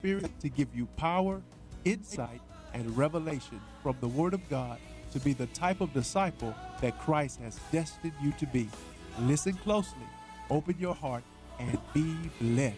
Spirit to give you power, insight, and revelation from the Word of God to be the type of disciple that Christ has destined you to be. Listen closely, open your heart, and be blessed.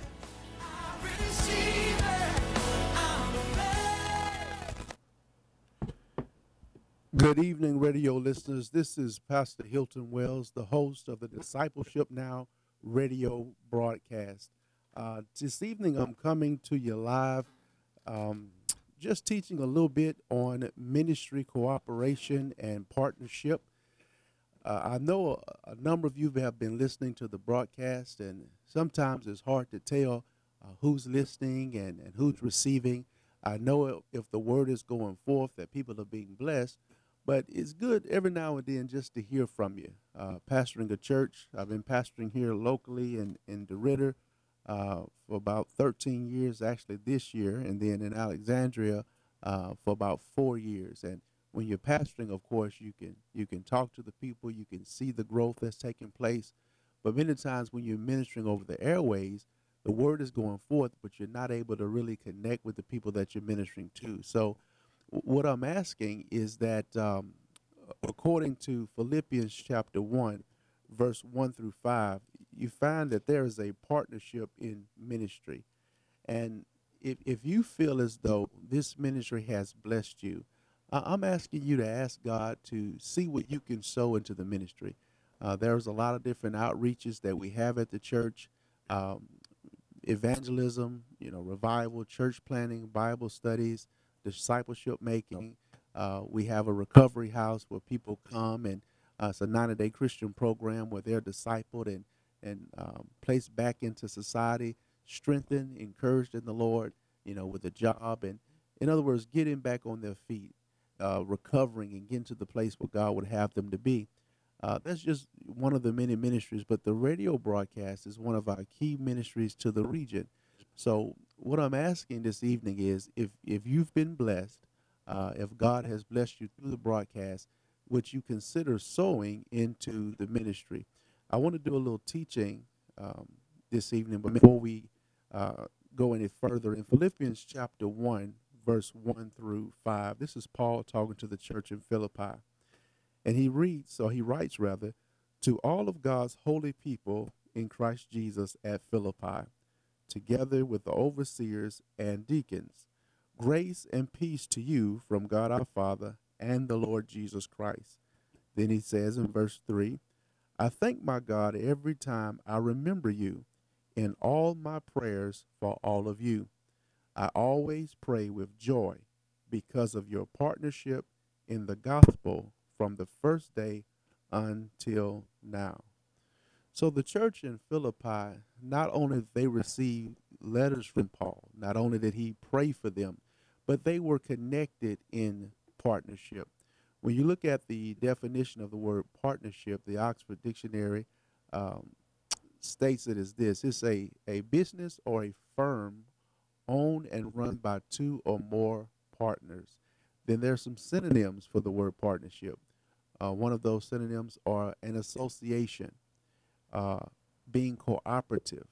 Good evening, radio listeners. This is Pastor Hilton Wells, the host of the Discipleship Now radio broadcast. This evening, I'm coming to you live, um, just teaching a little bit on ministry cooperation and partnership. I know a number of you have been listening to the broadcast, and sometimes it's hard to tell who's listening and who's receiving. I know if the word is going forth that people are being blessed, but it's good every now and then just to hear from you. Pastoring a church, I've been pastoring here locally in DeRidder for about 13 years, actually this year, and then in Alexandria for about 4 years. And when you're pastoring, of course, you can talk to the people, you can see the growth that's taking place. But many times when you're ministering over the airways, the word is going forth, but you're not able to really connect with the people that you're ministering to. So, what I'm asking is that, according to Philippians chapter 1, verse 1 through 5, you find that there is a partnership in ministry. And if you feel as though this ministry has blessed you, I'm asking you to ask God to see what you can sow into the ministry. There's a lot of different outreaches that we have at the church, um, evangelism, revival, church planning, Bible studies, discipleship making. We have a recovery house where people come, and it's a 90-day Christian program where they're discipled and placed back into society, strengthened, encouraged in the Lord, with a job, and in other words, getting back on their feet, recovering and getting to the place where God would have them to be. That's just one of the many ministries, but the radio broadcast is one of our key ministries to the region. So, what I'm asking this evening is, if you've been blessed, if God has blessed you through the broadcast, would you consider sowing into the ministry? I want to do a little teaching um, this evening, but before we uh, go any further, in Philippians chapter 1, verse 1 through 5, this is Paul talking to the church in Philippi. And he writes rather, to all of God's holy people in Christ Jesus at Philippi, together with the overseers and deacons, grace and peace to you from God our Father and the Lord Jesus Christ. Then he says in verse 3, I thank my God every time I remember you in all my prayers for all of you. I always pray with joy because of your partnership in the gospel from the first day until now. So the church in Philippi, not only did they receive letters from Paul, not only did he pray for them, but they were connected in partnership. When you look at the definition of the word partnership, the Oxford Dictionary um, states it as this: it's a business or a firm owned and run by two or more partners. Then there's some synonyms for the word partnership. One of those synonyms are an association, uh, being cooperative,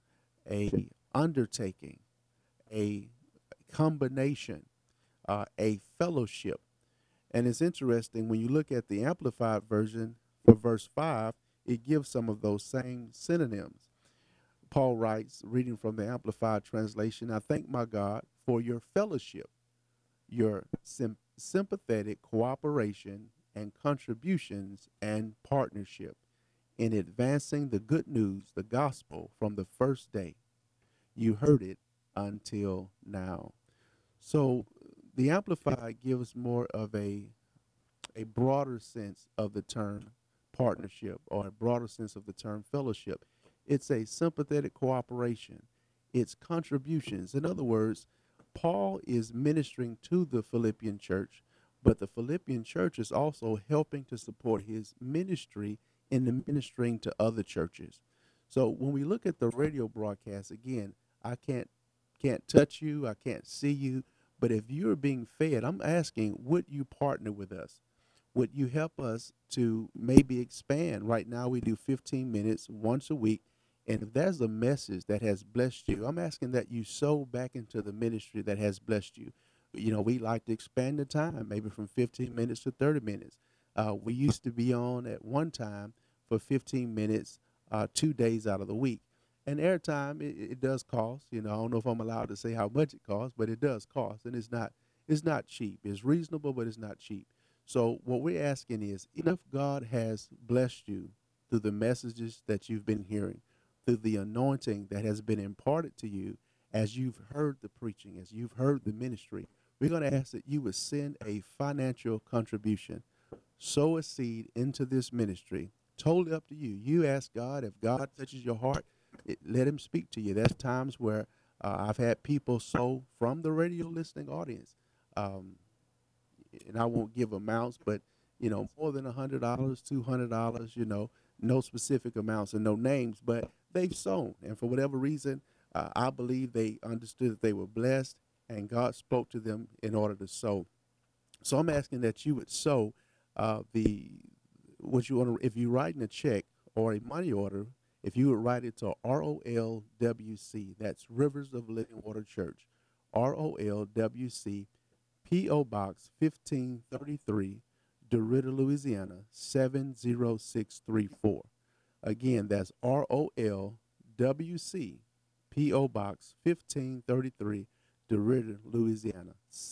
a undertaking, a combination, a fellowship. And it's interesting when you look at the amplified version for verse 5, it gives some of those same synonyms. Paul writes, reading from the Amplified Translation, I thank my God for your fellowship, your sympathetic cooperation and contributions and partnership in advancing the good news, the gospel, from the first day you heard it until now. So the Amplified gives more of a broader sense of the term partnership, or a broader sense of the term fellowship. It's a sympathetic cooperation, it's contributions. In other words, Paul is ministering to the Philippian church, but the Philippian church is also helping to support his ministry in the ministering to other churches. So when we look at the radio broadcast, again, I can't touch you, I can't see you, but if you're being fed, I'm asking, would you partner with us? Would you help us to maybe expand? Right now, we do 15 minutes once a week And if there's a message that has blessed you, I'm asking that you sow back into the ministry that has blessed you. You know, we like to expand the time, maybe from 15 minutes to 30 minutes. We used to be on at one time for 15 minutes, 2 days out of the week. And airtime, it does cost. You know, I don't know if I'm allowed to say how much it costs, but it does cost, and it's not cheap. It's reasonable, but it's not cheap. So what we're asking is, if God has blessed you through the messages that you've been hearing, through the anointing that has been imparted to you as you've heard the preaching, as you've heard the ministry, we're going to ask that you would send a financial contribution, sow a seed into this ministry. Totally up to you. You ask God. If God touches your heart, let him speak to you. There's times where I've had people sow from the radio listening audience. Um, and I won't give amounts, but more than $100, $200, no specific amounts and no names, but they've sown. And for whatever reason, I believe they understood that they were blessed and God spoke to them in order to sow. So I'm asking that you would sow the what you want to, if you're writing a check or a money order, if you would write it to ROLWC, that's Rivers of Living Water Church, ROLWC, P.O. Box 1533, DeRidder, Louisiana 70634. Again, that's ROLWC, P.O. Box 1533, DeRidder, Louisiana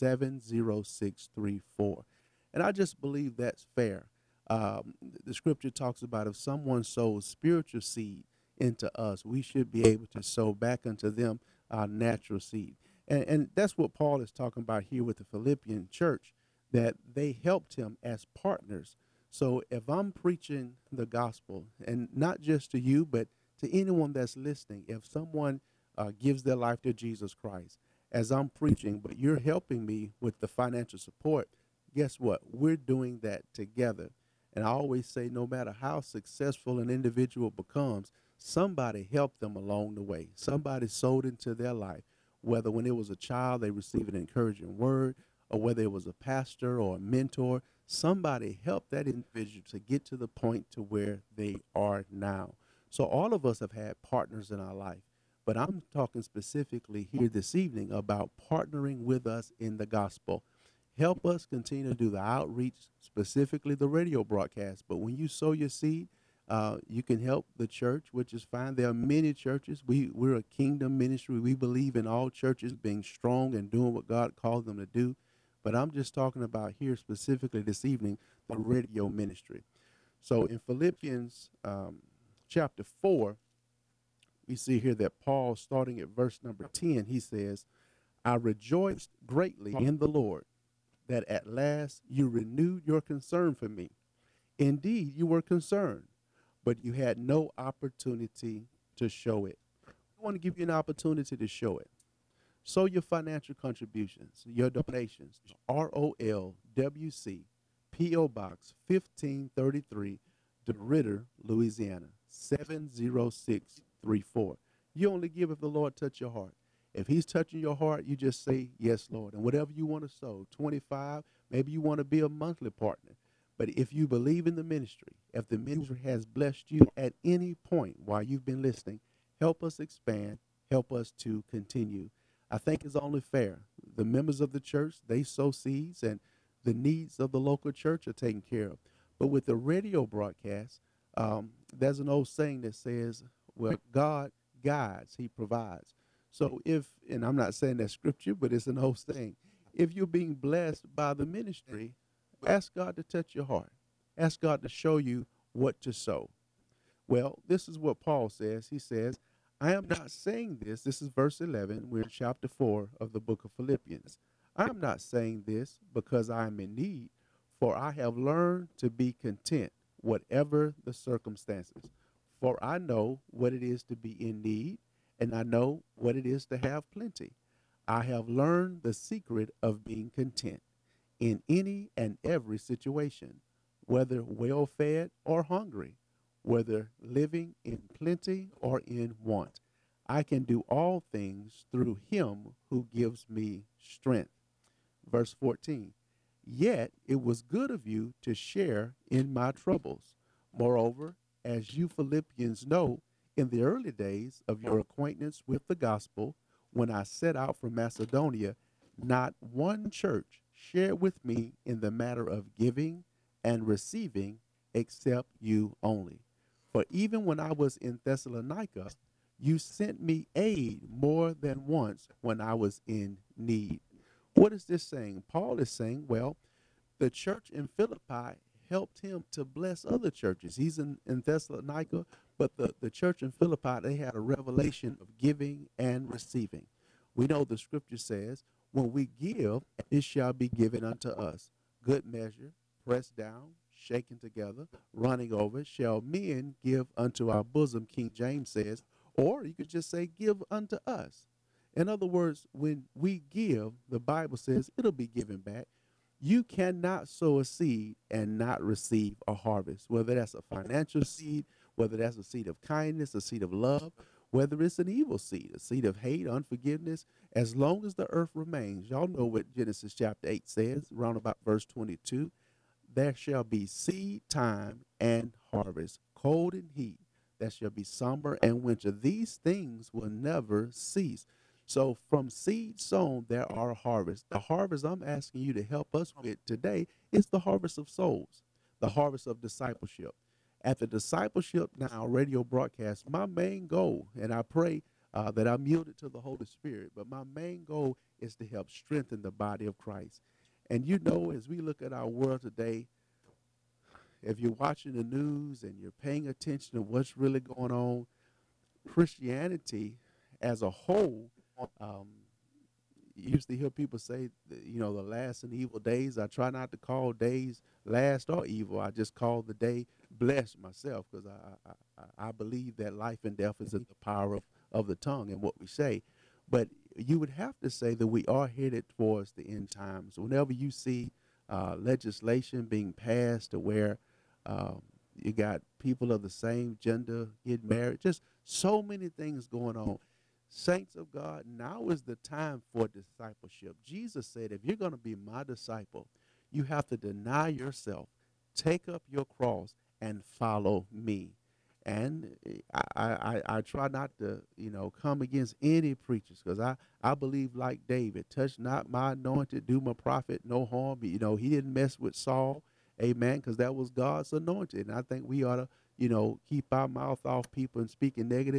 70634. And I just believe that's fair. The scripture talks about if someone sows spiritual seed into us, we should be able to sow back unto them our natural seed. And that's what Paul is talking about here with the Philippian church, that they helped him as partners. So if I'm preaching the gospel, and not just to you, but to anyone that's listening, if someone gives their life to Jesus Christ as I'm preaching, but you're helping me with the financial support, guess what? We're doing that together. And I always say, no matter how successful an individual becomes, somebody helped them along the way. Somebody sowed into their life, whether when it was a child, they received an encouraging word, or whether it was a pastor or a mentor, somebody helped that individual to get to the point to where they are now. So all of us have had partners in our life, but I'm talking specifically here this evening about partnering with us in the gospel. Help us continue to do the outreach, specifically the radio broadcast. But when you sow your seed, you can help the church, which is fine. There are many churches. We're a kingdom ministry. We believe in all churches being strong and doing what God called them to do. But I'm just talking about here specifically this evening, the radio ministry. So in Philippians chapter 4, we see here that Paul, starting at verse number 10, he says, I rejoiced greatly in the Lord that at last you renewed your concern for me. Indeed, you were concerned, but you had no opportunity to show it. I want to give you an opportunity to show it. Sow your financial contributions, your donations, ROLWC, P.O. Box 1533, DeRidder, Louisiana 70634. You only give if the Lord touch your heart. If he's touching your heart, you just say, yes, Lord. And whatever you want to sow, 25, maybe you want to be a monthly partner. But if you believe in the ministry, if the ministry has blessed you at any point while you've been listening, help us expand, help us to continue. I think it's only fair. The members of the church, they sow seeds, and the needs of the local church are taken care of. But with the radio broadcast, there's an old saying that says, well, God guides, he provides. So if, and I'm not saying that scripture, but it's an old saying, if you're being blessed by the ministry, ask God to touch your heart. Ask God to show you what to sow. Well, this is what Paul says. He says, I am not saying this. This is verse 11. We're in chapter 4 of the book of Philippians. I am not saying this because I am in need, for I have learned to be content, whatever the circumstances. For I know what it is to be in need, and I know what it is to have plenty. I have learned the secret of being content in any and every situation, whether well fed or hungry, whether living in plenty or in want. I can do all things through him who gives me strength. Verse 14, yet it was good of you to share in my troubles. Moreover, as you Philippians know, In the early days of your acquaintance with the gospel, when I set out from Macedonia, not one church shared with me in the matter of giving and receiving except you only. For even when I was in Thessalonica, you sent me aid more than once when I was in need. What is this saying? Paul is saying, well, the church in Philippi helped him to bless other churches. He's in Thessalonica, but the church in Philippi, they had a revelation of giving and receiving. We know the scripture says, when we give, it shall be given unto us. Good measure, pressed down, shaken together, running over, shall men give unto our bosom, King James says, or you could just say, give unto us. In other words, when we give, the Bible says it'll be given back. You cannot sow a seed and not receive a harvest, whether that's a financial seed, whether that's a seed of kindness, a seed of love, whether it's an evil seed, a seed of hate, unforgiveness. As long as the earth remains, y'all know what Genesis chapter 8 says, around about verse 22, there shall be seed time and harvest, cold and heat. There shall be summer and winter. These things will never cease. So from seed sown, there are harvests. The harvest I'm asking you to help us with today is the harvest of souls, the harvest of discipleship. At the Discipleship Now radio broadcast, my main goal, and I pray that I'm yielded to the Holy Spirit, but my main goal is to help strengthen the body of Christ. And you know, as we look at our world today, if you're watching the news and you're paying attention to what's really going on, Christianity as a whole, um, you used to hear people say, you know, the last and evil days. I try not to call days last or evil. I just call the day blessed myself because I believe that life and death is in the power of the tongue and what we say. But you would have to say that we are headed towards the end times. Whenever you see legislation being passed to where um, you got people of the same gender get married, just so many things going on. Saints of God, now is the time for discipleship. Jesus said, if you're going to be my disciple, you have to deny yourself, take up your cross, and follow me. And I try not to, you know, come against any preachers because I believe like David, touch not my anointed, do my prophet no harm. You know, he didn't mess with Saul, amen, because that was God's anointed. And I think we ought to, you know, keep our mouth off people and speaking negative.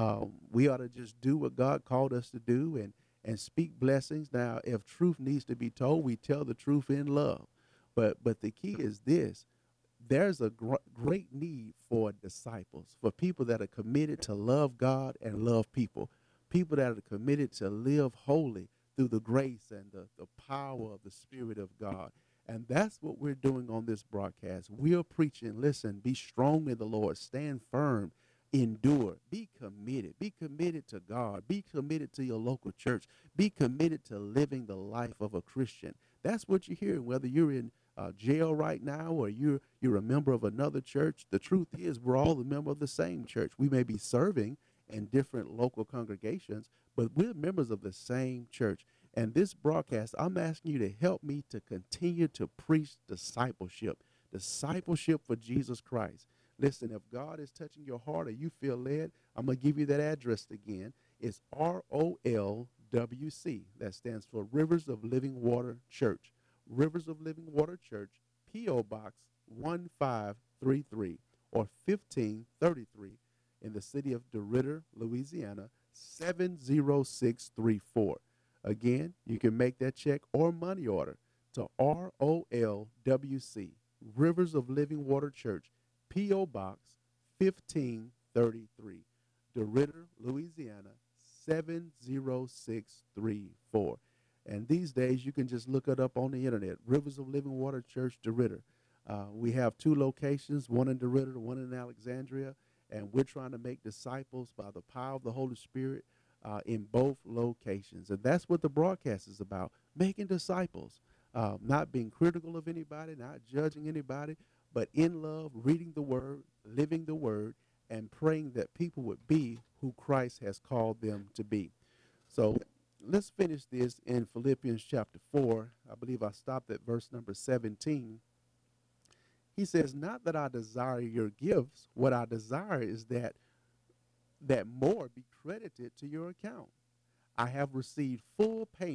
We ought to just do what God called us to do and speak blessings. Now, if truth needs to be told, we tell the truth in love. But the key is this: there's a great need for disciples, for people that are committed to love God and love people that are committed to live holy through the grace and the power of the Spirit of God. And that's what we're doing on this broadcast. We are preaching, listen, be strong in the Lord, stand firm, endure, be committed to God, be committed to your local church, be committed to living the life of a Christian. That's what you're hearing, whether you're in jail right now or you're a member of another church. The truth is we're all a member of the same church. We may be serving in different local congregations, but we're members of the same church. And this broadcast, I'm asking you to help me to continue to preach discipleship, discipleship for Jesus Christ. Listen, if God is touching your heart or you feel led, I'm going to give you that address again. It's ROLWC. That stands for Rivers of Living Water Church. Rivers of Living Water Church, P.O. Box 1533 or 1533 in the city of DeRidder, Louisiana, 70634. Again, you can make that check or money order to ROLWC, Rivers of Living Water Church, P.O. Box 1533, DeRidder, Louisiana, 70634. And these days, you can just look it up on the internet, Rivers of Living Water Church, DeRidder. We have two locations, one in DeRidder, one in Alexandria, and we're trying to make disciples by the power of the Holy Spirit in both locations. And that's what the broadcast is about, making disciples, not being critical of anybody, not judging anybody, but in love, reading the Word, living the Word, and praying that people would be who Christ has called them to be. So let's finish this in Philippians chapter 4. I believe I stopped at verse number 17. He says, not that I desire your gifts. What I desire is that that more be credited to your account. I have received full payment